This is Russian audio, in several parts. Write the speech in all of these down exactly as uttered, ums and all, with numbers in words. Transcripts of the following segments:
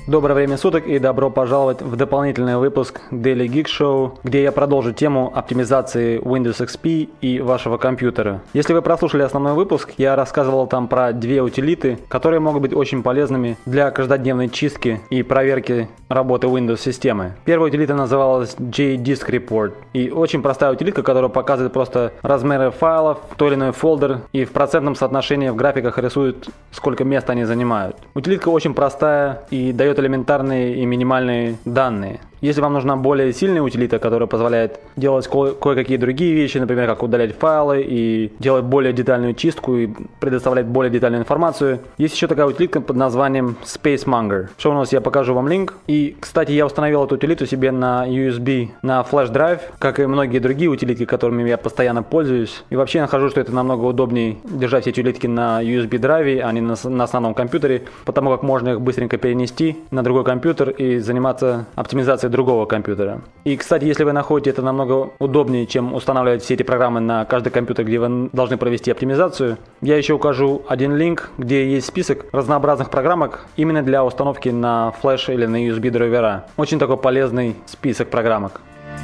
Доброе время суток и добро пожаловать в дополнительный выпуск Daily Geek Show, где я продолжу тему оптимизации Windows икс пи и вашего компьютера. Если вы прослушали основной выпуск, я рассказывал там про две утилиты, которые могут быть очень полезными для каждодневной чистки и проверки работы Windows-системы. Первая утилита называлась джей Disk Report, и очень простая утилитка, которая показывает просто размеры файлов, той или иной фолдер, и в процентном соотношении в графиках рисует, сколько места они занимают. Утилитка очень простая и дает элементарные и минимальные данные. Если вам нужна более сильная утилита, которая позволяет делать ко- кое-какие другие вещи, например, как удалять файлы и делать более детальную чистку и предоставлять более детальную информацию, есть еще такая утилитка под названием SpaceMonger. В шоу-нотах я покажу вам линк. И, кстати, я установил эту утилиту себе на ю эс би, на флеш-драйв, как и многие другие утилитки, которыми я постоянно пользуюсь. И вообще я нахожу, что это намного удобнее держать все эти утилитки на ю эс би-драйве, а не на, на основном компьютере, потому как можно их быстренько перенести на другой компьютер и заниматься оптимизацией другого компьютера. И, кстати, если вы находите это намного удобнее, чем устанавливать все эти программы на каждый компьютер, где вы должны провести оптимизацию, я еще укажу один линк, где есть список разнообразных программок именно для установки на флеш или на ю эс би драйвера. Очень такой полезный список программок.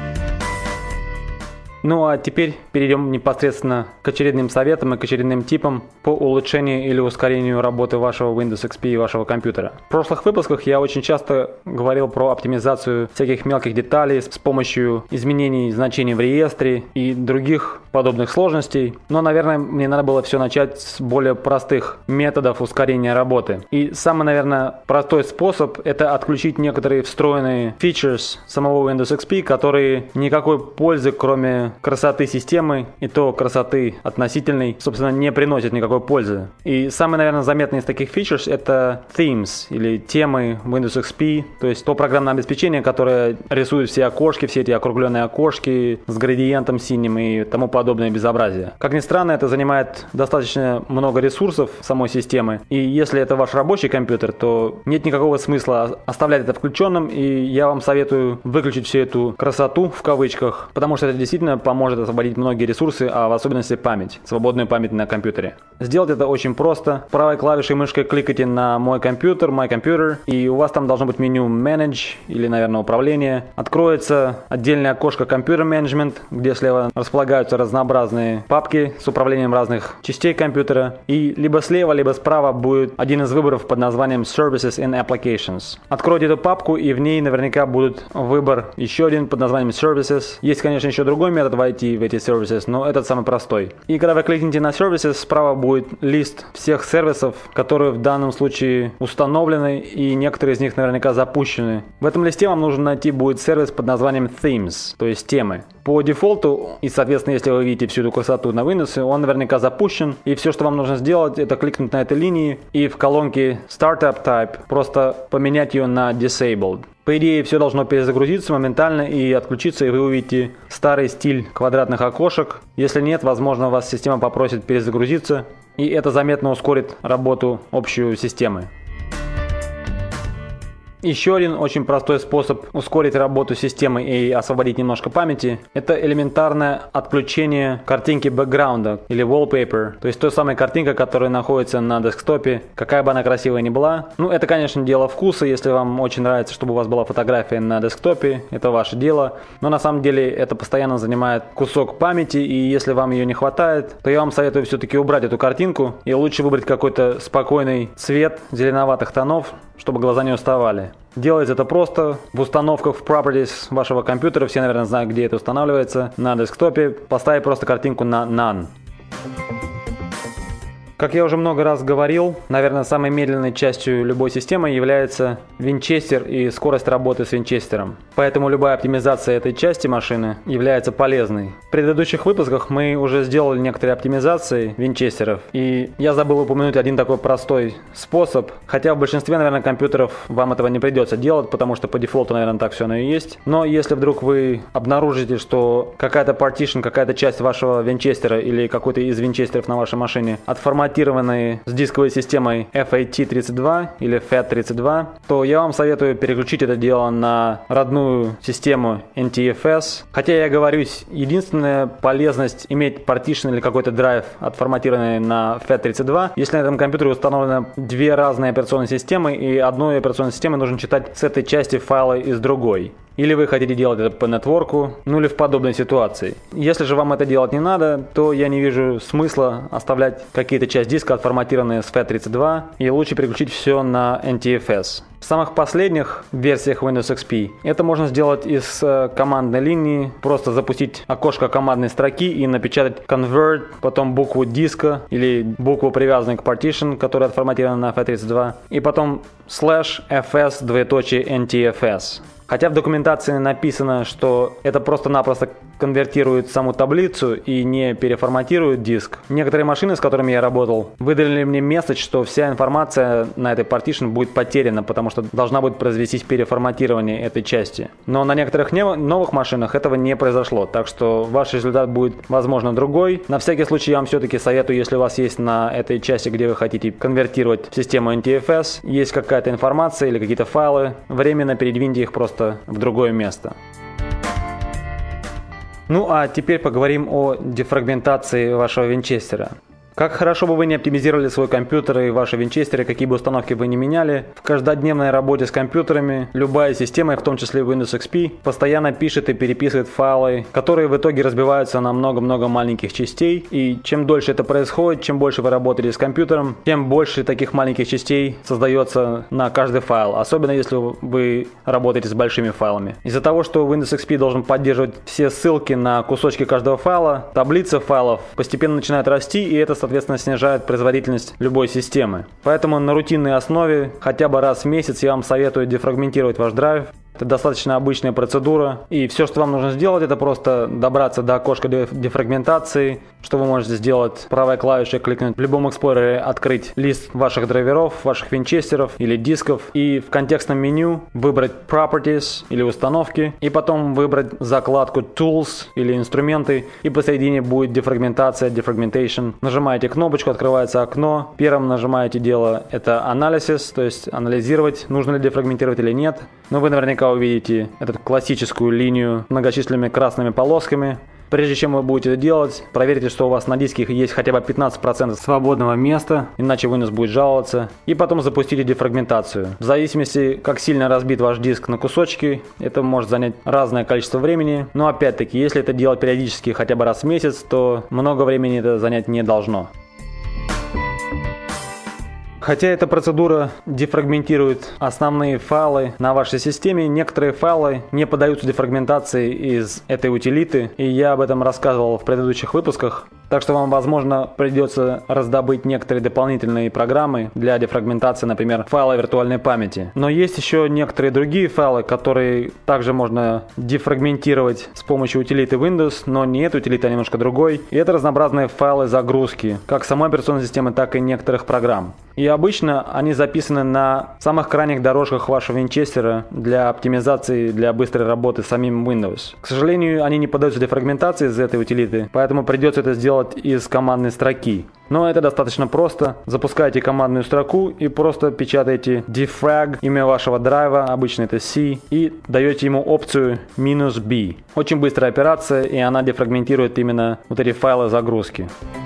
Ну а теперь перейдем непосредственно к очередным советам и к очередным типам по улучшению или ускорению работы вашего Windows икс пи и вашего компьютера. В прошлых выпусках я очень часто говорил про оптимизацию всяких мелких деталей с помощью изменений значений в реестре и других подобных сложностей. Но, наверное, мне надо было все начать с более простых методов ускорения работы. И самый, наверное, простой способ — это отключить некоторые встроенные features самого Windows икс пи, которые никакой пользы, кроме красоты системы, и то красоты относительной, собственно, не приносит никакой пользы. И самый, наверное, заметный из таких features — это themes, или темы Windows икс пи, то есть то программное обеспечение, которое рисует все окошки, все эти округленные окошки с градиентом синим и тому подобное безобразие. Как ни странно, это занимает достаточно много ресурсов самой системы, и если это ваш рабочий компьютер, то нет никакого смысла оставлять это включенным, и я вам советую выключить всю эту красоту, в кавычках, потому что это действительно поможет освободить многие ресурсы, а в особенности память, свободную память на компьютере. Сделать это очень просто. Правой клавишей мышкой кликайте на «Мой компьютер», «My Computer», и у вас там должно быть меню «Manage» или, наверное, «Управление». Откроется отдельное окошко «Computer Management», где слева располагаются разнообразные папки с управлением разных частей компьютера, и либо слева, либо справа будет один из выборов под названием «Services and Applications». Откройте эту папку, и в ней наверняка будет выбор еще один под названием «Services». Есть, конечно, еще другой метод войти в эти services, но этот самый простой. И когда вы кликните на services, справа будет лист всех сервисов, которые в данном случае установлены, и некоторые из них наверняка запущены. В этом листе вам нужно найти будет сервис под названием themes, то есть темы. По дефолту, и соответственно, если вы видите всю эту красоту на Windows, он наверняка запущен, и все, что вам нужно сделать, это кликнуть на этой линии и в колонке Startup Type просто поменять ее на Disabled. По идее, все должно перезагрузиться моментально и отключиться, и вы увидите старый стиль квадратных окошек. Если нет, возможно, вас система попросит перезагрузиться, и это заметно ускорит работу общей системы. Еще один очень простой способ ускорить работу системы и освободить немножко памяти — это элементарное отключение картинки бэкграунда или wallpaper, то есть той самой картинка, которая находится на десктопе, какая бы она красивая ни была. Ну, это, конечно, дело вкуса. Если вам очень нравится, чтобы у вас была фотография на десктопе, это ваше дело, но на самом деле это постоянно занимает кусок памяти, и если вам ее не хватает, то я вам советую все-таки убрать эту картинку и лучше выбрать какой-то спокойный цвет зеленоватых тонов, чтобы глаза не уставали. Делается это просто в установках в Properties вашего компьютера, все, наверное, знают, где это устанавливается, на десктопе. Поставить просто картинку на None. Как я уже много раз говорил, наверное, самой медленной частью любой системы является винчестер и скорость работы с винчестером. Поэтому любая оптимизация этой части машины является полезной. В предыдущих выпусках мы уже сделали некоторые оптимизации винчестеров, и я забыл упомянуть один такой простой способ, хотя в большинстве, наверное, компьютеров вам этого не придется делать, потому что по дефолту, наверное, так все оно и есть. Но если вдруг вы обнаружите, что какая-то partition, какая-то часть вашего винчестера или какой-то из винчестеров на вашей машине отформатирована форматированы с дисковой системой эф эй ти тридцать два или фэт тридцать два, то я вам советую переключить это дело на родную систему эн ти эф эс. Хотя я говорюсь, единственная полезность иметь партишн или какой-то драйв отформатированный на фэт тридцать два, если на этом компьютере установлены две разные операционные системы, и одной операционной системе нужно читать с этой части файлы из другой. Или вы хотите делать это по нетворку, ну или в подобной ситуации. Если же вам это делать не надо, то я не вижу смысла оставлять какие-то части диска отформатированные с фэт тридцать два, и лучше переключить все на эн ти эф эс. В самых последних версиях Windows икс пи это можно сделать из э, командной линии, просто запустить окошко командной строки и напечатать convert, потом букву диска или букву, привязанную к partition, которая отформатирована на фэт тридцать два, и потом slash fs двоеточие эн ти эф эс. Хотя в документации написано, что это просто-напросто конвертирует саму таблицу и не переформатирует диск. Некоторые машины, с которыми я работал, выдали мне месседж, что вся информация на этой partition будет потеряна, потому что должна будет произвестись переформатирование этой части. Но на некоторых не- новых машинах этого не произошло, так что ваш результат будет, возможно, другой. На всякий случай я вам все-таки советую, если у вас есть на этой части, где вы хотите конвертировать в систему эн ти эф эс, есть какая-то информация или какие-то файлы, временно передвиньте их просто в другое место. Ну а теперь поговорим о дефрагментации вашего винчестера. Как хорошо бы вы не оптимизировали свой компьютер и ваши винчестеры, какие бы установки вы не меняли, в каждодневной работе с компьютерами любая система, в том числе Windows икс пи, постоянно пишет и переписывает файлы, которые в итоге разбиваются на много-много маленьких частей. И чем дольше это происходит, чем больше вы работаете с компьютером, тем больше таких маленьких частей создается на каждый файл, особенно если вы работаете с большими файлами. Из-за того, что Windows икс пи должен поддерживать все ссылки на кусочки каждого файла, таблица файлов постепенно начинает расти, и это, соответственно, снижает производительность любой системы. Поэтому на рутинной основе хотя бы раз в месяц я вам советую дефрагментировать ваш драйв. Это достаточно обычная процедура, и все, что вам нужно сделать, это просто добраться до окошка дефрагментации, что вы можете сделать правой клавишей, кликнуть в любом эксплорере, открыть лист ваших драйверов, ваших винчестеров или дисков, и в контекстном меню выбрать Properties или установки, и потом выбрать закладку Tools или инструменты, и посередине будет дефрагментация, Defragmentation. Нажимаете кнопочку, открывается окно, первым нажимаете дело это Analysis, то есть анализировать, нужно ли дефрагментировать или нет. Но вы наверняка увидите эту классическую линию с многочисленными красными полосками. Прежде чем вы будете это делать, проверьте, что у вас на диске есть хотя бы пятнадцать процентов свободного места, иначе Windows будет жаловаться. И потом запустите дефрагментацию. В зависимости, как сильно разбит ваш диск на кусочки, это может занять разное количество времени. Но опять-таки, если это делать периодически хотя бы раз в месяц, то много времени это занять не должно. Хотя эта процедура дефрагментирует основные файлы на вашей системе, некоторые файлы не поддаются дефрагментации из этой утилиты, и я об этом рассказывал в предыдущих выпусках. Так что вам, возможно, придется раздобыть некоторые дополнительные программы для дефрагментации, например, файла виртуальной памяти. Но есть еще некоторые другие файлы, которые также можно дефрагментировать с помощью утилиты Windows, но не эта утилита, а немножко другой. И это разнообразные файлы загрузки, как самой операционной системы, так и некоторых программ. И обычно они записаны на самых крайних дорожках вашего винчестера для оптимизации, для быстрой работы с самим Windows. К сожалению, они не поддаются дефрагментации из этой утилиты, поэтому придется это сделать из командной строки. Но это достаточно просто. Запускаете командную строку и просто печатаете defrag, имя вашего драйва, обычно это C, и даете ему опцию минус B. Очень быстрая операция, и она дефрагментирует именно вот эти файлы загрузки.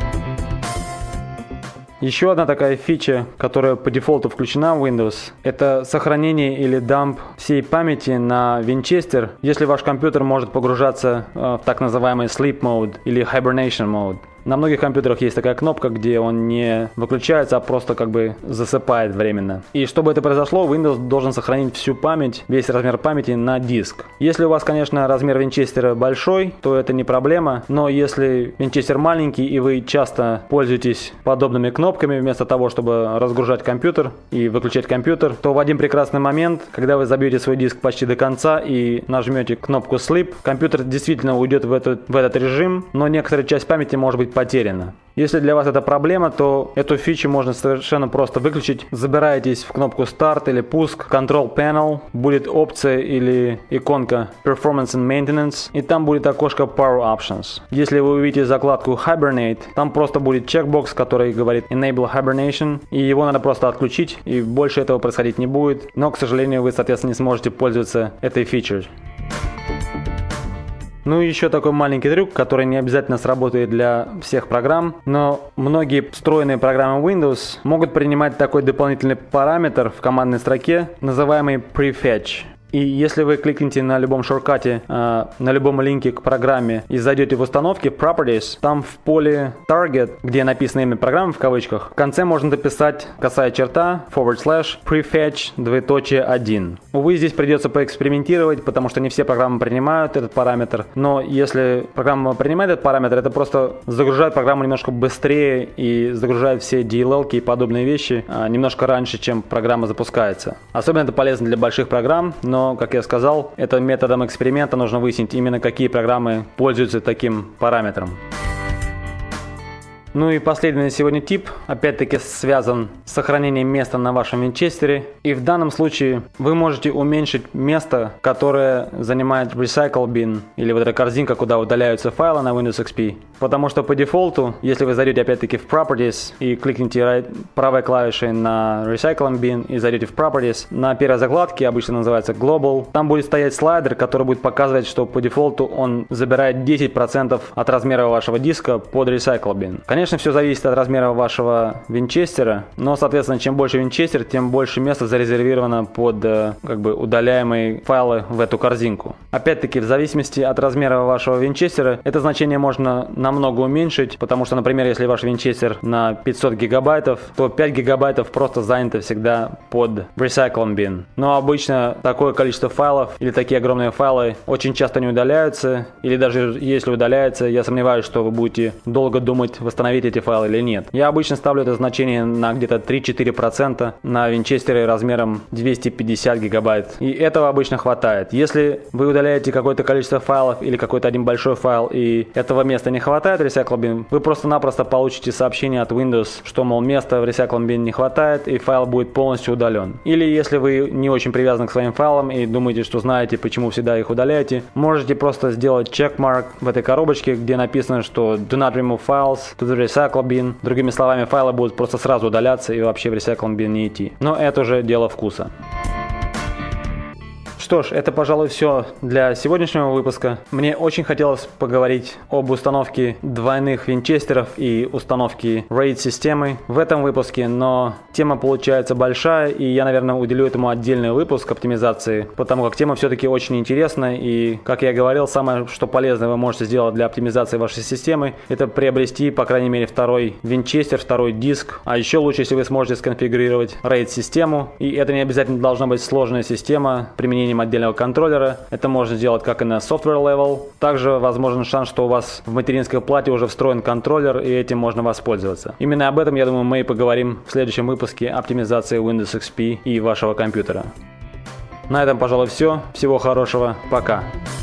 Еще одна такая фича, которая по дефолту включена в Windows, это сохранение или дамп всей памяти на винчестер, если ваш компьютер может погружаться в так называемый sleep mode или hibernation mode. На многих компьютерах есть такая кнопка, где он не выключается, а просто как бы засыпает временно. И чтобы это произошло, Windows должен сохранить всю память, весь размер памяти на диск. Если у вас, конечно, размер винчестера большой, то это не проблема. Но если винчестер маленький и вы часто пользуетесь подобными кнопками вместо того, чтобы разгружать компьютер и выключать компьютер, то в один прекрасный момент, когда вы забьете свой диск почти до конца и нажмете кнопку Sleep, компьютер действительно уйдет в этот, в этот режим, но некоторая часть памяти может быть будет потеряно. Если для вас это проблема, то эту фичу можно совершенно просто выключить. Забираетесь в кнопку Start или Пуск, Control Panel, будет опция или иконка Performance and Maintenance, и там будет окошко Power Options. Если вы увидите закладку Hibernate, там просто будет чекбокс, который говорит Enable Hibernation, и его надо просто отключить, и больше этого происходить не будет, но, к сожалению, вы, соответственно, не сможете пользоваться этой фичей. Ну и еще такой маленький трюк, который не обязательно сработает для всех программ, но многие встроенные программы Windows могут принимать такой дополнительный параметр в командной строке, называемый prefetch. И если вы кликните на любом шорткате, э, на любом линке к программе и зайдете в установки Properties, там в поле Target, где написано имя программы в кавычках, в конце можно дописать косая черта, forward slash, prefetch, двоеточие один. Увы, здесь придется поэкспериментировать, потому что не все программы принимают этот параметр, но если программа принимает этот параметр, это просто загружает программу немножко быстрее и загружает все ди эл эл-ки и подобные вещи э, немножко раньше, чем программа запускается. Особенно это полезно для больших программ, но Но, как я сказал, это методом эксперимента нужно выяснить именно какие программы пользуются таким параметром. Ну и последний на сегодня тип, опять-таки связан с сохранением места на вашем винчестере. И в данном случае вы можете уменьшить место, которое занимает Recycle Bin, или вот эта корзинка, куда удаляются файлы на Windows икс пи. Потому что по дефолту, если вы зайдете опять-таки в Properties и кликните right, правой клавишей на Recycle Bin и зайдете в Properties, на первой закладке, обычно называется Global, там будет стоять слайдер, который будет показывать, что по дефолту он забирает десять процентов от размера вашего диска под Recycle Bin. Конечно, все зависит от размера вашего винчестера, но, соответственно, чем больше винчестер, тем больше места зарезервировано под как бы удаляемые файлы в эту корзинку. Опять-таки, в зависимости от размера вашего винчестера, это значение можно намного уменьшить, потому что, например, если ваш винчестер на пятьсот гигабайтов, то пять гигабайтов просто занято всегда под Recycle Bin. Но обычно такое количество файлов или такие огромные файлы очень часто не удаляются, или даже если удаляются, я сомневаюсь, что вы будете долго думать, восстановить эти файлы или нет. Я обычно ставлю это значение на где-то три-четыре процента на винчестере размером двести пятьдесят гигабайт. И этого обычно хватает. Если вы удаляете какое-то количество файлов или какой-то один большой файл и этого места не хватает в Recycle Bin, вы просто-напросто получите сообщение от Windows, что, мол, места в Recycle Bin не хватает и файл будет полностью удален. Или если вы не очень привязаны к своим файлам и думаете, что знаете, почему всегда их удаляете, можете просто сделать checkmark в этой коробочке, где написано, что do not remove files to the Recycle Bin. Другими словами, файлы будут просто сразу удаляться и вообще в Recycle Bin не идти. Но это уже дело вкуса. Что ж, это, пожалуй, все для сегодняшнего выпуска. Мне очень хотелось поговорить об установке двойных винчестеров и установке RAID-системы в этом выпуске, но тема получается большая, и я, наверное, уделю этому отдельный выпуск оптимизации, потому как тема все-таки очень интересная, и, как я говорил, самое, что полезное вы можете сделать для оптимизации вашей системы, это приобрести, по крайней мере, второй винчестер, второй диск, а еще лучше, если вы сможете сконфигурировать RAID-систему, и это не обязательно должна быть сложная система применением отдельного контроллера. Это можно сделать как и на software level. Также возможен шанс, что у вас в материнской плате уже встроен контроллер, и этим можно воспользоваться. Именно об этом, я думаю, мы и поговорим в следующем выпуске оптимизации Windows икс пи и вашего компьютера. На этом, пожалуй, все. Всего хорошего. Пока.